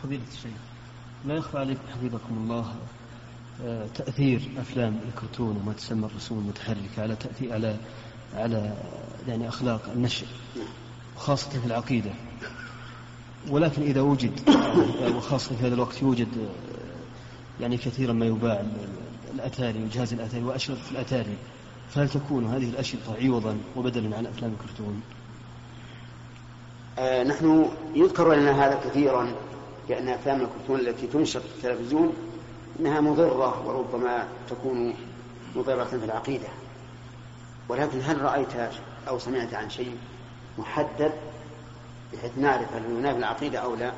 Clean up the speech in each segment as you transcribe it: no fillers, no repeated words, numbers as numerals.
فضيلة الشيخ، لا يخفى عليكم حفظكم الله تأثير أفلام الكرتون وما تسمى الرسوم المتحركة على تأثير على يعني أخلاق النشء وخاصة في العقيدة. ولكن إذا وجد وخاصة في هذا الوقت يوجد يعني كثيرا ما يباع الأتاري وجهاز الأتاري وأشرطة الأتاري، فهل تكون هذه الأشرطة عوضا وبدلا عن أفلام الكرتون؟ نحن يذكر لنا هذا كثيرا، لأن أفلام الكرتون التي تنشر في التلفزيون إنها مضرة وربما تكون مضرة في العقيدة. ولكن هل رأيت أو سمعت عن شيء محدد بحيث نعرف هل ينافي العقيدة أو لا؟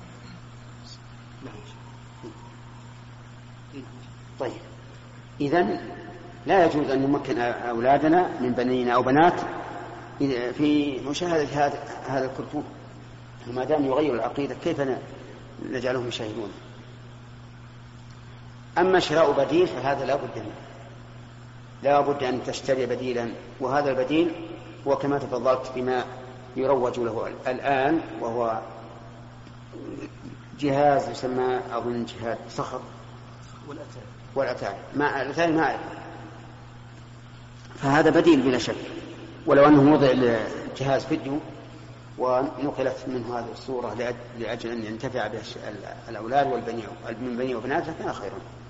طيب، إذن لا يجوز أن نمكن أولادنا من بنين أو بنات في مشاهدة هذا الكرتون، ما دام يغير العقيدة كيف نجعلهم يشاهدون؟ أما شراء بديل فهذا لا بد منه، لا بد أن تشتري بديلا، وهذا البديل هو كما تفضلت بما يروج له الآن، وهو جهاز يسمى أظن جهاز صخر والأتاري الأتاري ما أعرف، فهذا بديل بلا شك. ولو أنه وضع جهاز فيديو ونقلت منه هذه الصورة لأجل أن ينتفع به الأولاد من بني وبنات كان خيرا.